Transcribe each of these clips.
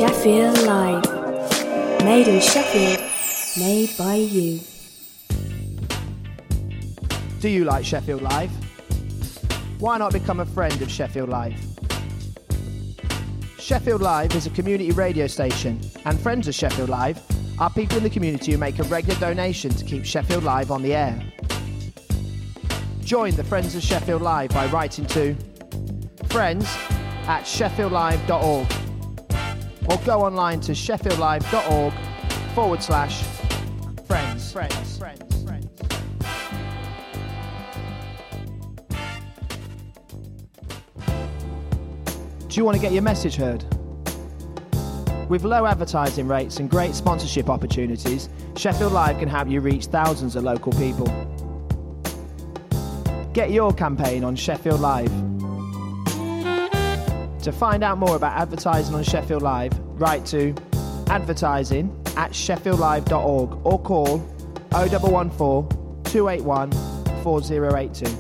Sheffield Live. Made in Sheffield, made by you. Do you like Sheffield Live? Why not become a friend of Sheffield Live? Sheffield Live is a community radio station, and friends of Sheffield Live are people in the community who make a regular donation to keep Sheffield Live on the air. Join the Friends of Sheffield Live by writing to friends@sheffieldlive.org or go online to sheffieldlive.org/friends. Do you want to get your message heard? With low advertising rates and great sponsorship opportunities, Sheffield Live can help you reach thousands of local people. Get your campaign on Sheffield Live. To find out more about advertising on Sheffield Live, write to advertising@sheffieldlive.org or call 0114 281 4082.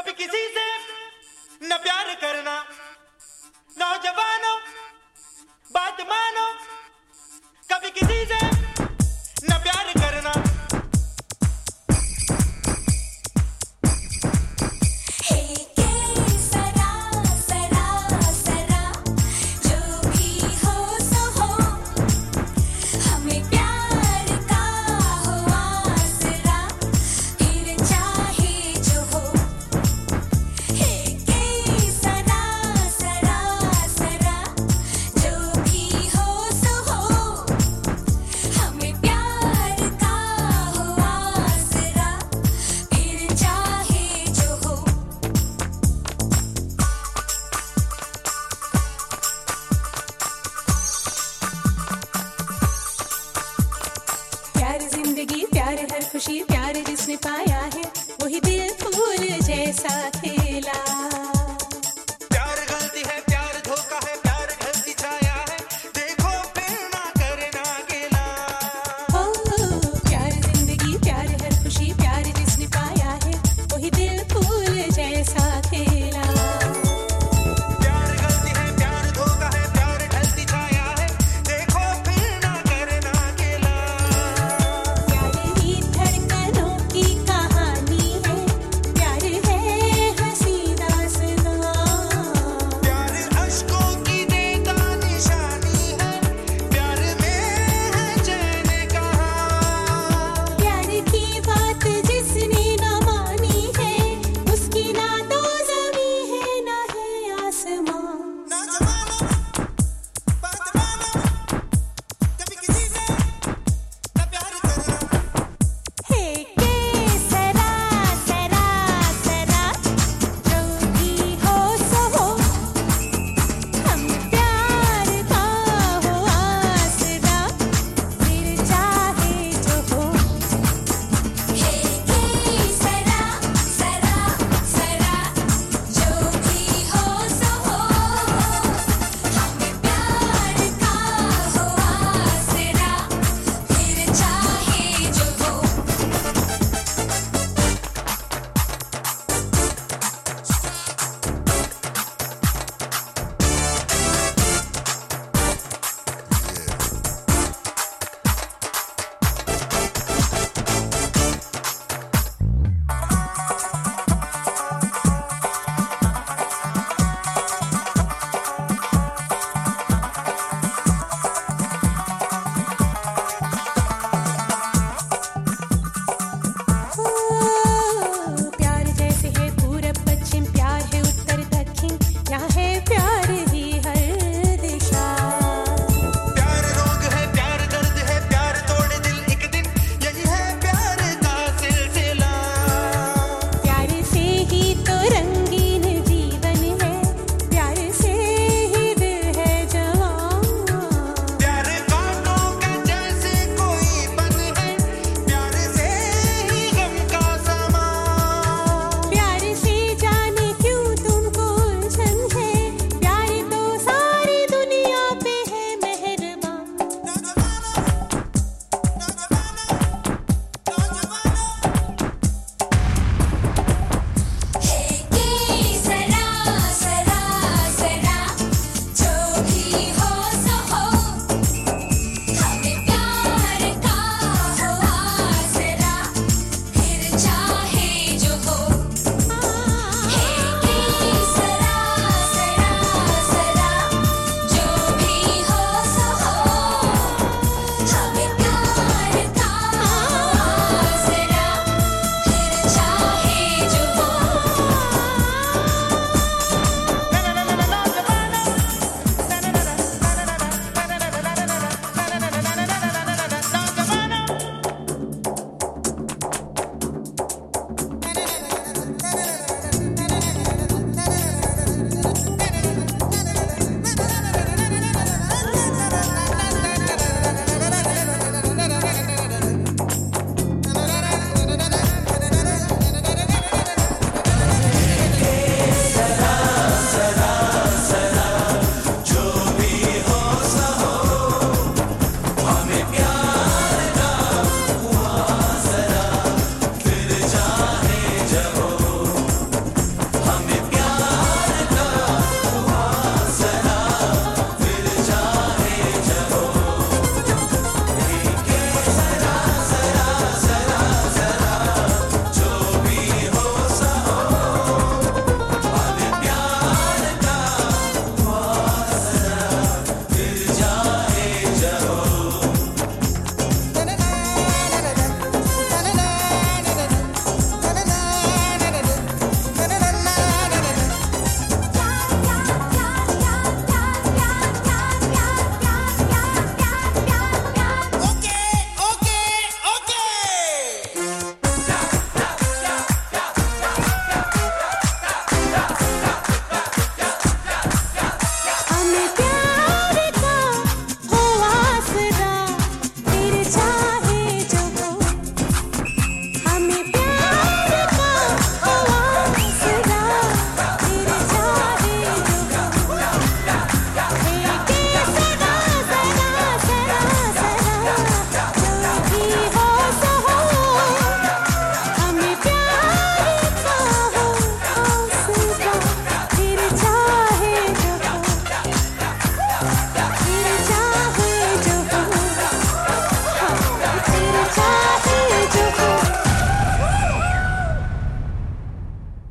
कभी किसी से न प्यार करना, नौजवानों बात मानो, कभी किसी से न प्यार करना। खुशी प्यार जिसने पाया है वही दिल फूल जैसा खेला। प्यार गलती है, प्यार धोखा है, प्यार ढलती छाया है, देखो फिर ना करना गिला। ओ प्यार जिंदगी, प्यार हर खुशी, प्यार जिसने पाया है वही दिल फूल जैसा खेला। प्यार गलती है, प्यार धोखा है, प्यार ढलती छाया है, देखो फिर ना करना गिला। प्यार ही धड़कनों की कहानी है, प्यार है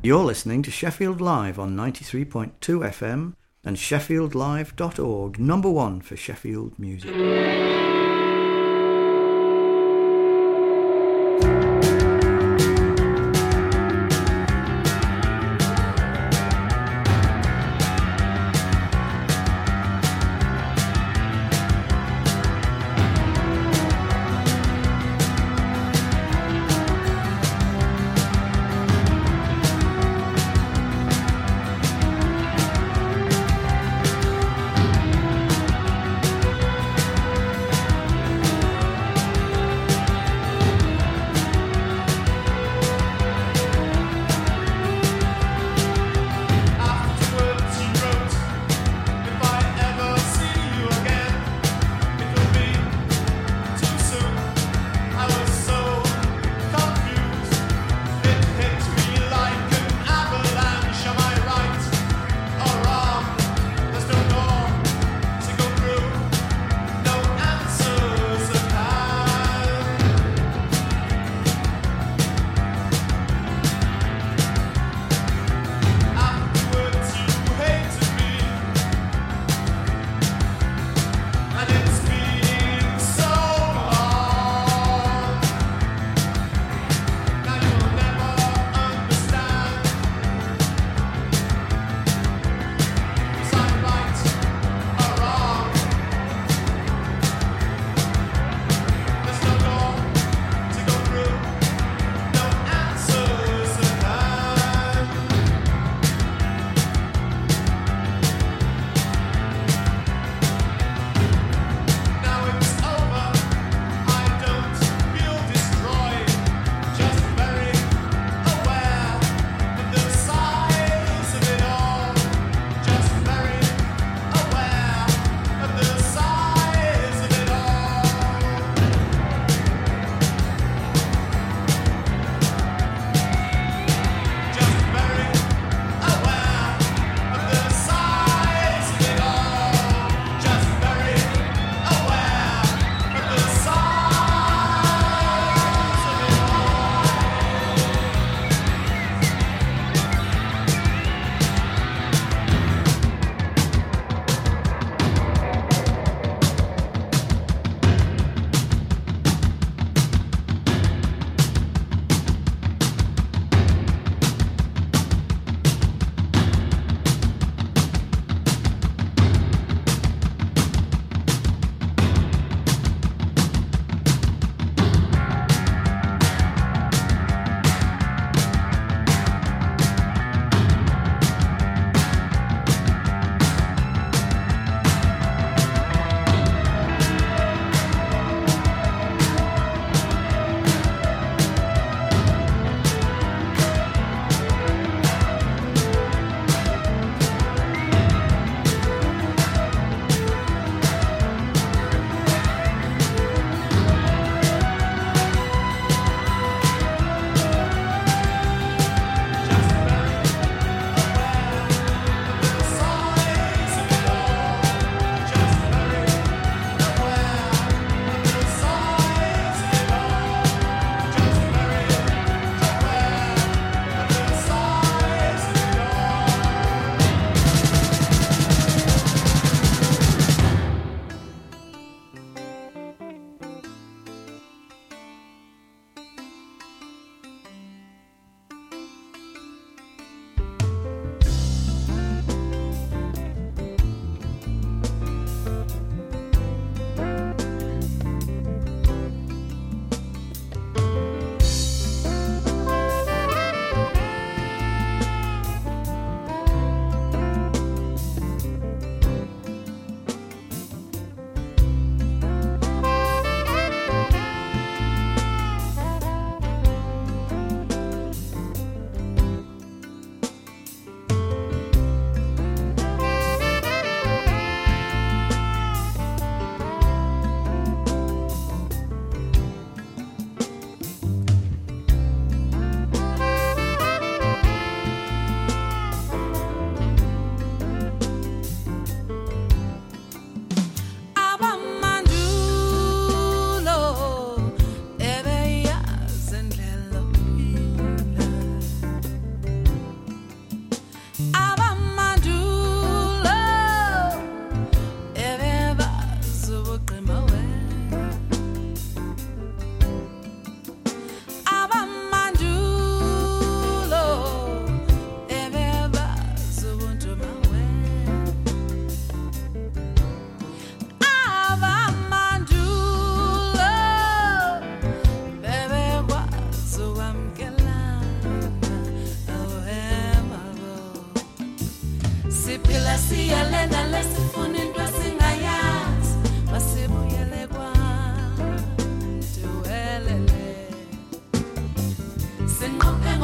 You're listening to Sheffield Live on 93.2 FM and sheffieldlive.org, number one for Sheffield music.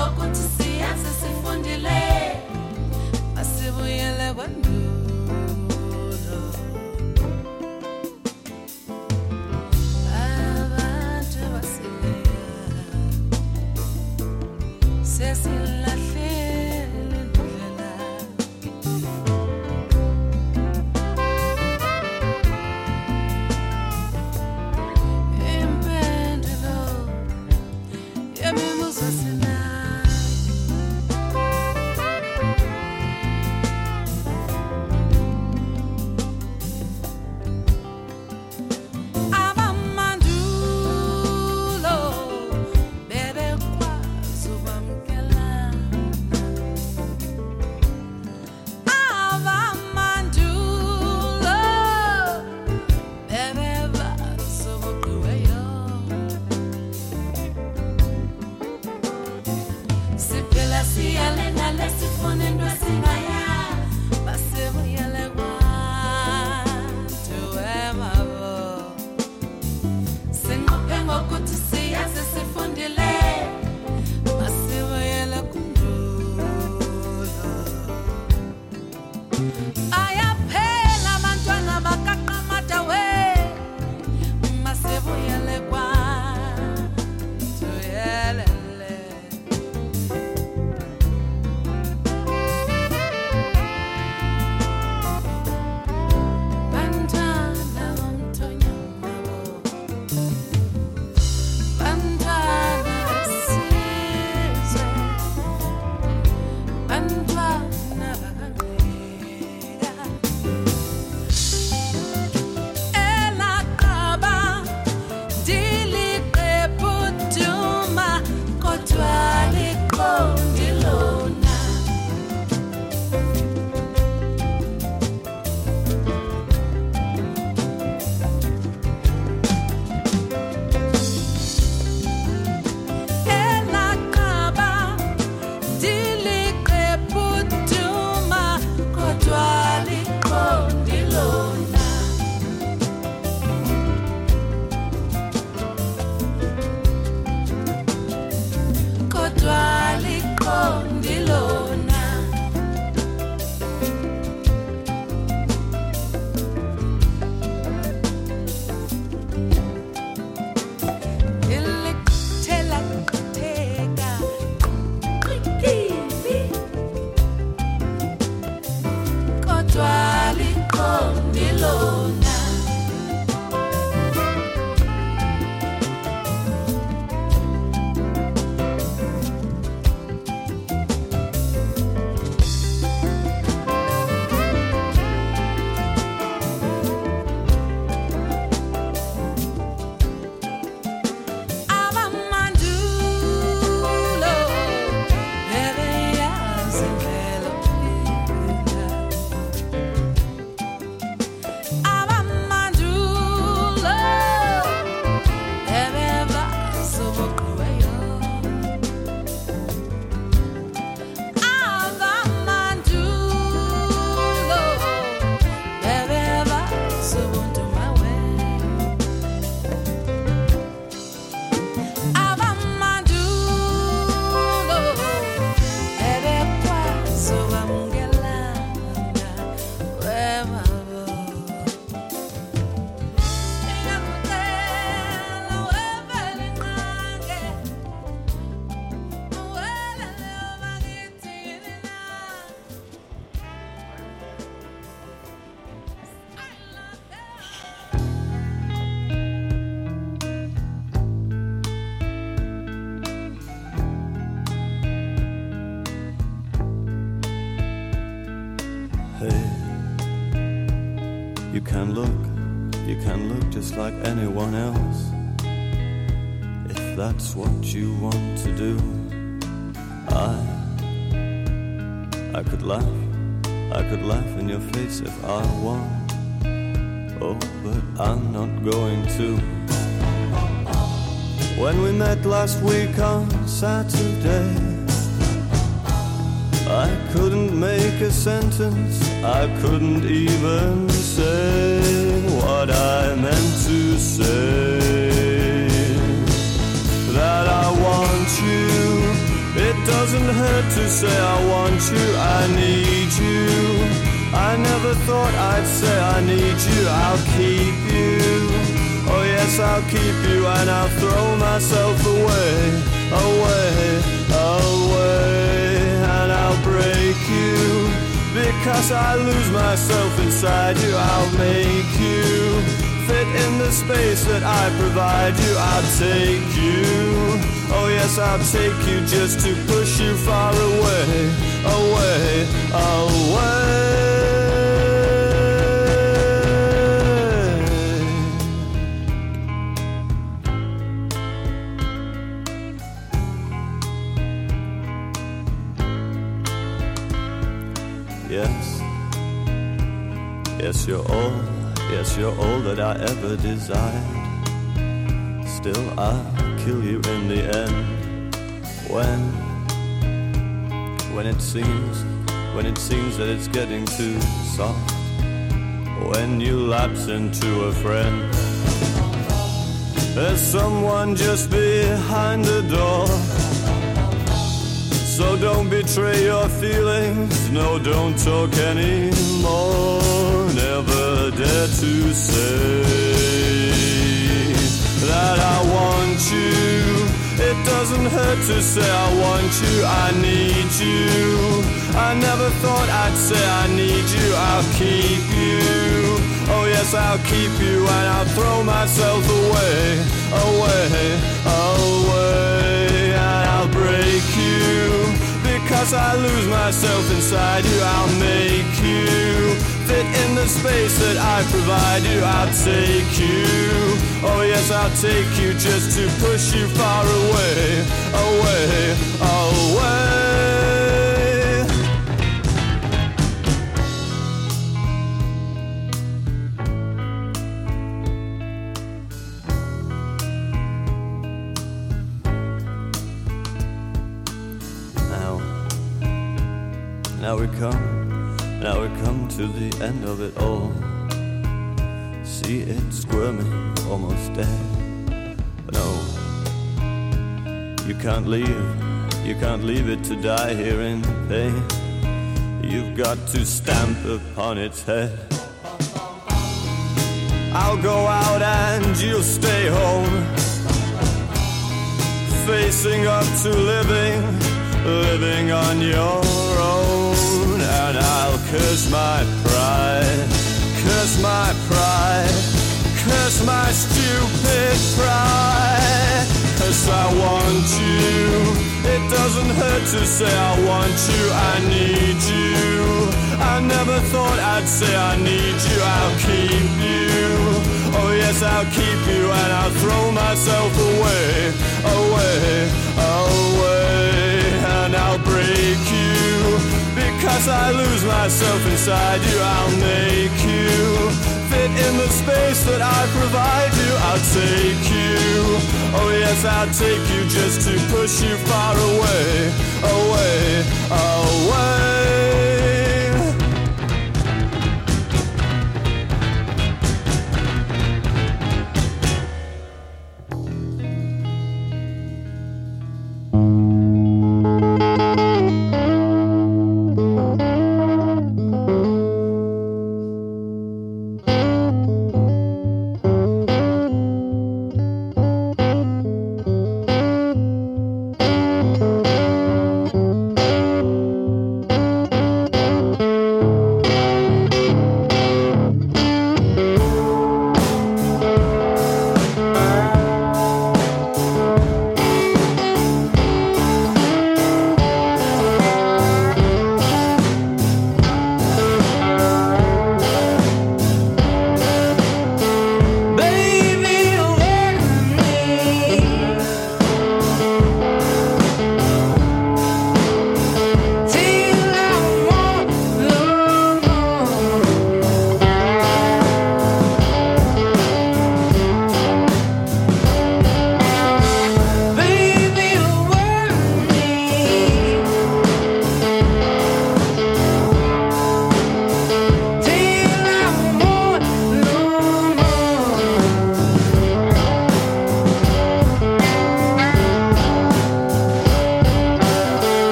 ngokuthi siyazi sifundile masibuyele kwandulo abantu basileya sesilahlele indlela impendulo yemibuzo sinayo abamandulo bebekwazi ukwamkelana abamandulo bebebazi ubuqiweyo siphela siyalena lesifuna into esingaya basibuyele kwantu emabo sinqophe ngokuthi siyazi sifundile masibuyele kundulo ayaphela abantwana bakaqamata we masibuyele kwantu yelele bantwana bomthonyama bantwana besizwe bantwana bakaNgqika elaqaba ndiliqephu duma kodwa liqondi lona elaqaba ndiliqephu duma kodwa liqondi lona kodwa liqondi lona ilithela kutheka qikili kodwa liqondi lona abamandulo bebeyazi indlela yokuphila abamandulo bebebazi ubuqiweyo abamandulo bebebazi ubuntumawe abamandulo bebekwazi ukwamkelana kwemabo ingakucela wevele nqange uwelele ubakithini na Hey, you can look just like anyone else. If that's what you want to do, I could laugh in your face if I want. Oh, but I'm not going to. When we met last week on Saturday, I couldn't make a sentence, I couldn't even say what I meant to say. That I want you, it doesn't doesn't hurt to say I want you, I need you. I never thought I'd say I need you, I'll keep you. Oh yes, I'll keep you and I'll throw myself away, away, away. And I'll break you, because I lose myself inside you. I'll make you fit in the space that I provide you. I'll take you, oh yes, I'll take you just to push you far away, away, away. Yes, you're all that I ever desired. Still, I'll kill you in the end. When it seems that it's getting too soft. When you lapse into a friend. There's someone just behind the door. So don't betray your feelings, no, don't talk anymore. Never dare to say that I want you. It doesn't hurt to say I want you, I need you. I never thought I'd say I need you, I'll keep you. Oh yes, I'll keep you and I'll throw myself away, away, away. And I'll break you, because I lose myself inside you. I'll make you fit in the space that I provide you. I'll take you, oh yes, I'll take you just to push you far away, away, away. Now we come to the end of it all. See it squirming, almost dead. But no, you can't leave it to die here in pain. You've got to stamp upon its head. I'll go out and you'll stay home, facing up to living on your own. And I'll curse my pride, curse my pride, curse my stupid pride. 'Cause I want you, it doesn't hurt to say I want you, I need you. I never thought I'd say I need you, I'll keep you. Oh yes, I'll keep you and I'll throw myself away, away, away. And I'll break you, because I lose myself inside you. I'll make you fit in the space that I provide you. I'll take you, oh yes, I'll take you just to push you far away, away, away.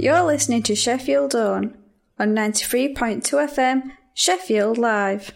You're listening to Sheffield Dawn on 93.2 FM, Sheffield Live.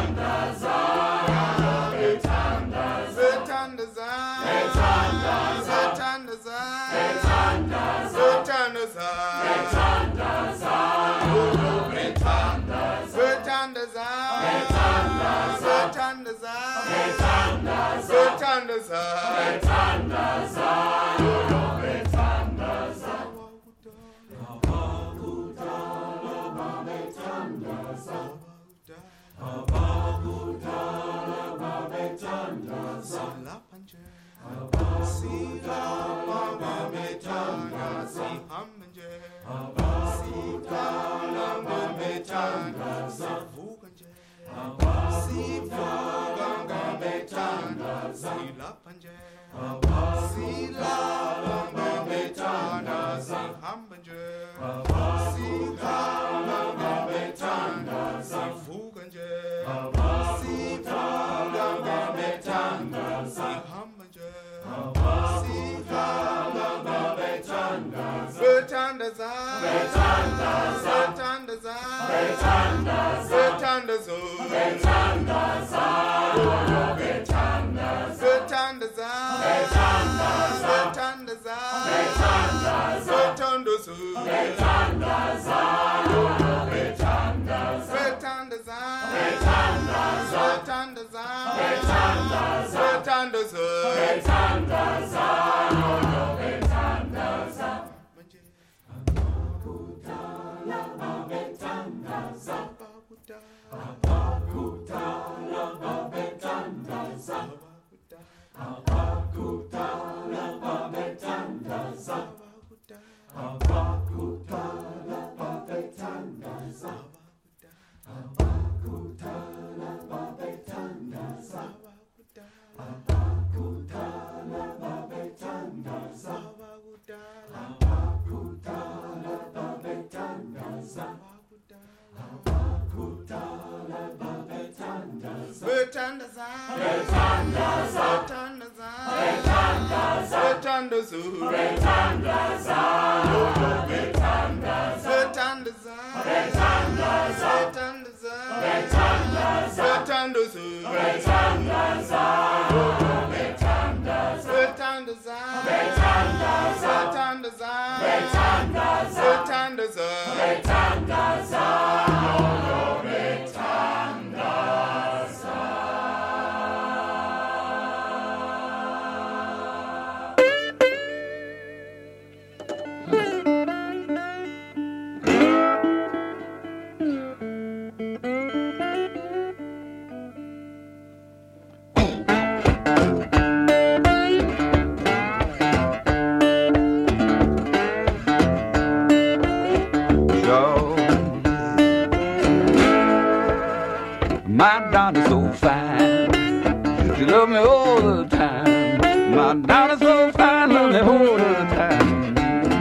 My Donna's so fine, she love me all the time. My Donna's so fine, love me all the time.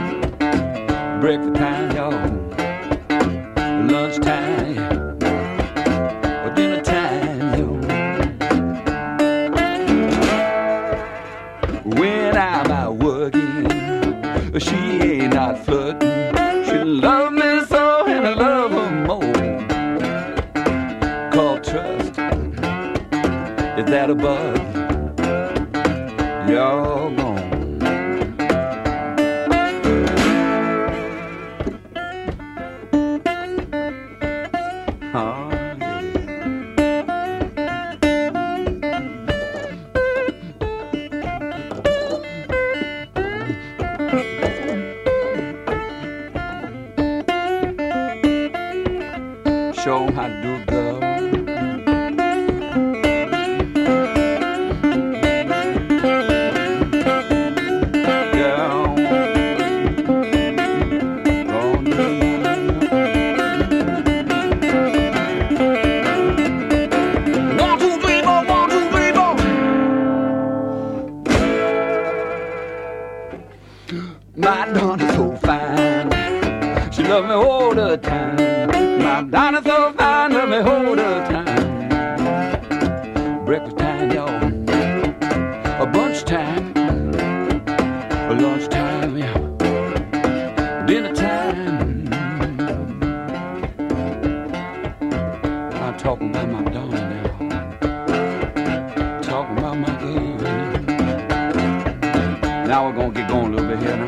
Breakfast time, y'all, lunch time, or dinner time, y'all. When I'm out working, she ain't not flirting. She love me so and I love her more. Called trust. Is that a bug? You're gone. Oh, yeah. Show 'em how to do it, girl. My Donna's so fine, she love me all the time. My Donna's so fine, love me all the time. Breakfast time, y'all, a bunch time, a lunch time, yeah, dinner time. I'm talking about about my darling now. Talking about my girl. Now we're gonna get going a little bit here now.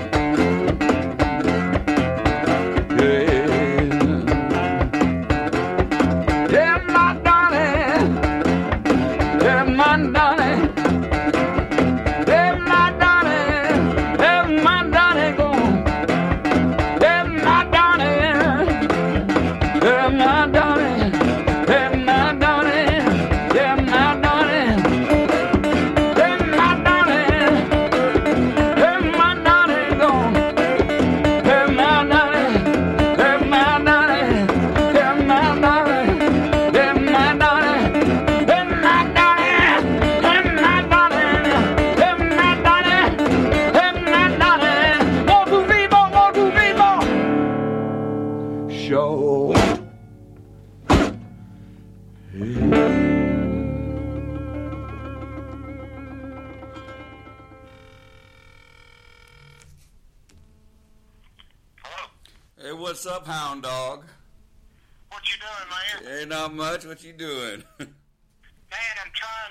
Yeah, my darling. Yeah, my darling. Yeah, my darling. Yeah, my darling. Go. Yeah, my darling. Yeah, my darling. Yeah, my darling. Yeah, my darling. Yeah, my darling. Yeah, my darling. Go. Yeah, my darling. Yeah, my darling. Yeah, my darling. Yeah, my darling. Yeah, my darling. Yeah, my darling. Yeah, my darling. Yeah, my darling. Morto vivo, morto vivo. Show. Hey, what's up, hound dog? What you doing, man? Ain't not much. What you doing? Man, I'm trying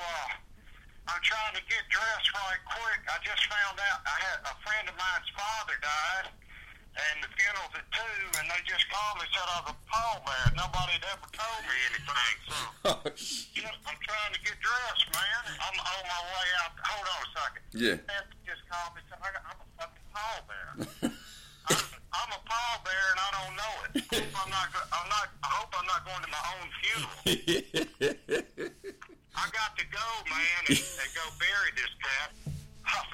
to get dressed right quick. I just found out I had a friend of mine's father died, and the funeral's at 2, and they just called me and said I was a pallbearer. Nobody had ever told me anything, so Oh, shit. I'm trying to get dressed, man. I'm on my way out. Hold on a second. Yeah. Man just called me and said I'm a fucking pallbearer. I'm a pallbearer and I don't know it. I hope I'm not going to my own funeral. I got to go, man, and go bury this cat. I'll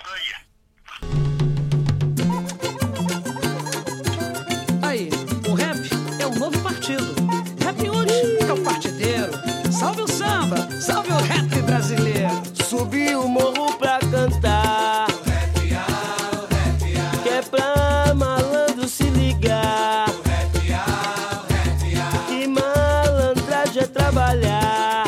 see ya. Aí, o rap é o novo partido. Rap hoje é o partideiro. Salve o samba, salve o rap brasileiro. Subi o morro pra cantar. Que é pra malandro se ligar. Que malandragem é trabalhar.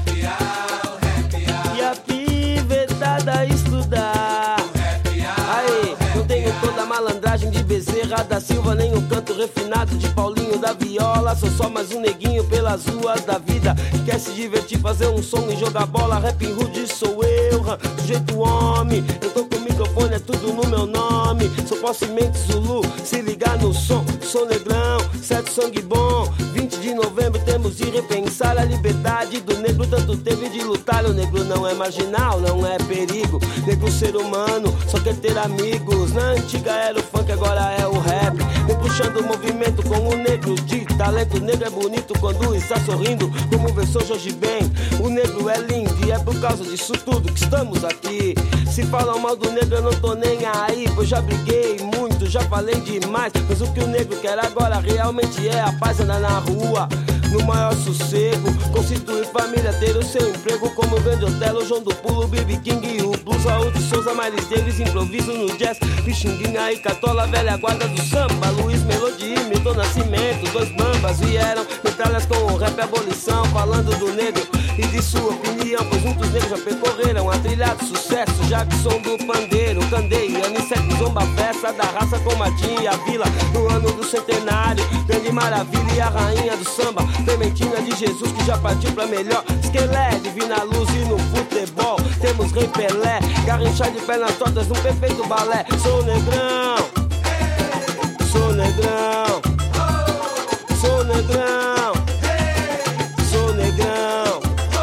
E a pivetada estudar. Aí, não tenho toda a malandragem de Bezerra da Silva, nem o canto refinado de Paulinho da Viola. Sou só mais um neguinho pelas ruas da vida que quer se divertir, fazer um som e jogar bola. Rap rude sou eu, sujeito homem. Eu tô com o microfone, é tudo no meu nome. Sou possemente Zulu, se ligar no som. Sou negrão, certo sangue bom. 20 de novembro temos de repensar a liberdade do negro. Tanto teve de lutar. O negro não é marginal, não é perigo. Negro ser humano, só quer ter amigos. Na antiga era o funk, agora é o rap. Vem puxando o movimento com o negro de talento. O negro é bonito quando está sorrindo, como versou Jorge Ben. O negro é lindo e é por causa disso tudo que estamos aqui. Se falam mal do negro eu não tô nem aí, pois já briguei muito, já falei demais. Mas o que o negro quer agora realmente é a paz, andar na rua no maior sossego, constituir família, ter o seu emprego, como o grande Otelo, João do Pulo, B.B. King e o Blues, Raul de Souza, Miles Davis, improviso no jazz, Pixinguinha e Catola, velha guarda do samba, Luiz Melodia, Milton Nascimento, dois bambas vieram, metralhas com o rap abolição, falando do negro e de sua opinião, pois muitos negros já percorreram a trilha do sucesso, Jackson do pandeiro, Candeia, Anicete, Zomba, festa da raça com Martim e a Vila, no ano do centenário, Grande Maravilha e a rainha do samba, Clementina de Jesus que já partiu pra melhor, Esquelé, Divina Luz e no futebol temos Rei Pelé, Garrincha de pernas tortas num perfeito balé. Sou negrão, sou negrão, sou negrão, sou negrão.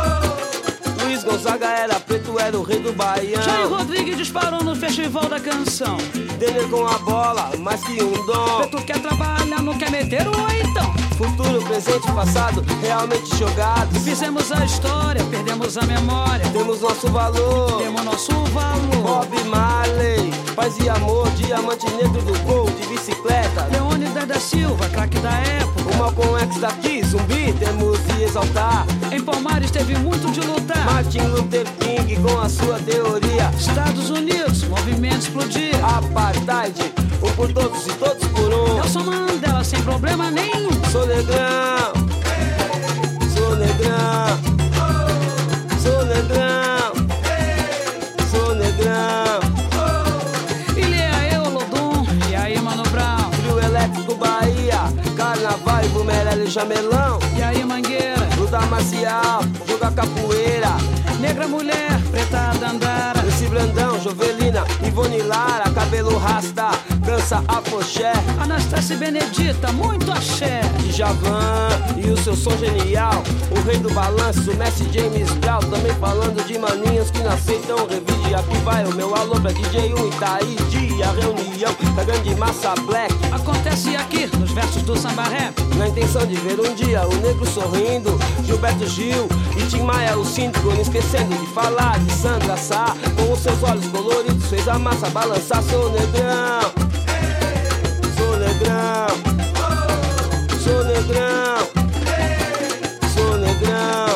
Luiz Gonzaga era preto, era o rei do Baião. Jair Rodrigues disparou no Festival da Canção. Denner com a bola, mais que um dom. Tu quer trabalhar, não quer meter o então. Futuro, presente e passado, realmente jogados. Fizemos a história, perdemos a memória. Temos nosso valor, temos nosso valor. Bob Marley, paz e amor, diamante negro do gol de bicicleta. Leônidas da Silva, craque da época. O Malcolm X daqui, zumbi, temos de exaltar. Em Palmares teve muito de lutar. Martin Luther King com a sua teoria. Estados Unidos, movimento explodir. Apartheid, um por todos e todos por um. Nelson Mandela sem problema nenhum. Sou negrão, sou negrão, sou negrão, sou negrão. Ilha Olodum, e aí Mano Brown. Trio Elétrico Bahia, Carnaval e Bumerelli Jamelão. E aí Mangueira, o marcial, jogar capoeira. Negra mulher, preta dandara. Esse Brandão, Jovelina, Ivone Lara, cabelo rasta, dança afoxé. Anastácia Benedita, muito axé. Djavan e o seu som genial. O rei do balanço, o Messi James Brown. Também falando de maninhos que não aceitam revide. Aqui vai o meu alô pra DJ1 Itaí. Dia reunião da grande massa black. Acontece aqui nos versos do samba rap. Na intenção de ver um dia o negro sorrindo, Gilberto Gil e Tim Maia o síndico. Não esquecendo de falar de Sandra Sá. Com os seus olhos coloridos fez a massa balançar. Sou negrão, sou negrão, sou negrão, sou negrão.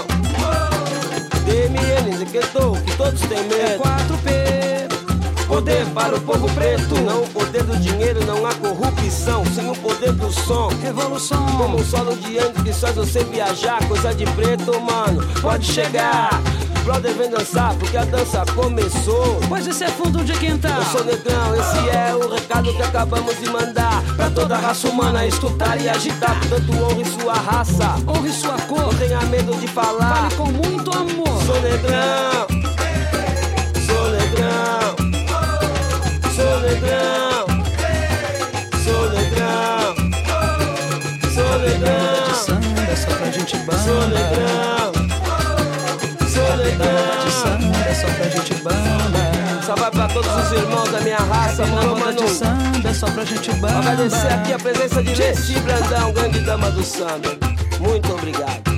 DMN decretou que todos têm medo. 4P, poder para o povo preto. Não o poder do dinheiro, não há corrupção. Sim o poder do som, revolução. Como um solo de antes que faz você viajar. Coisa de preto, mano, pode chegar. Brother vem dançar porque a dança começou. Pois esse é fundo de quintal. Eu sou negrão, esse é o recado que acabamos de mandar pra toda a raça humana escutar e agitar. Portanto honre sua raça, honre sua cor. Não tenha medo de falar, fale com muito amor. Sou negrão, sou negrão, sou negrão, sou negrão, sou negrão. De samba é só pra gente bamba. Sou negrão, sou negrão. De samba é só pra gente bamba. Só vai pra todos os irmãos da minha raça, mano, mano. De samba é só pra gente bamba. Agradecer aqui a presença de Messi Brandão, grande dama do samba. Muito obrigado.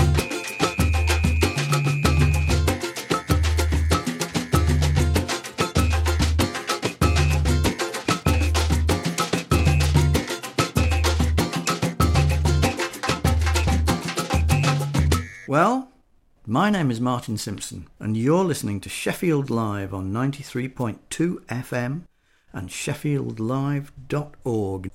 Well, my name is Martin Simpson, and you're listening to Sheffield Live on 93.2 FM and sheffieldlive.org.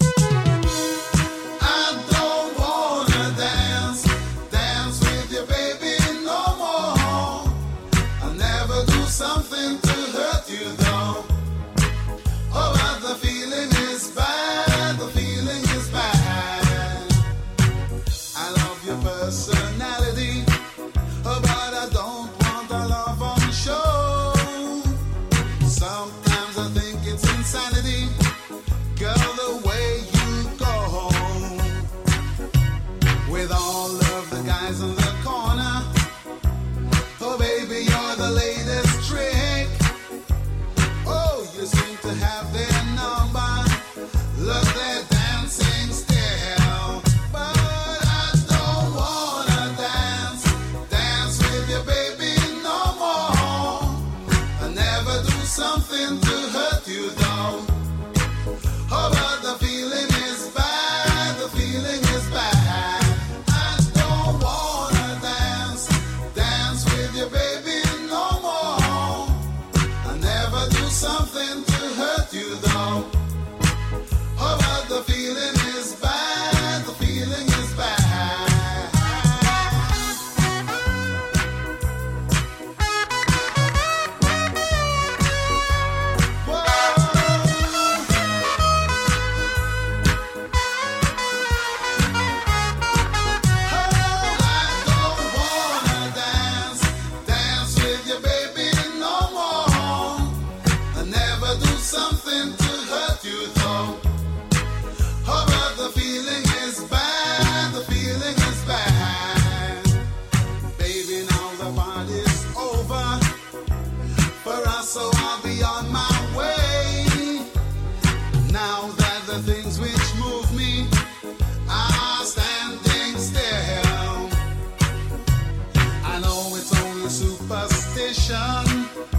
Superstition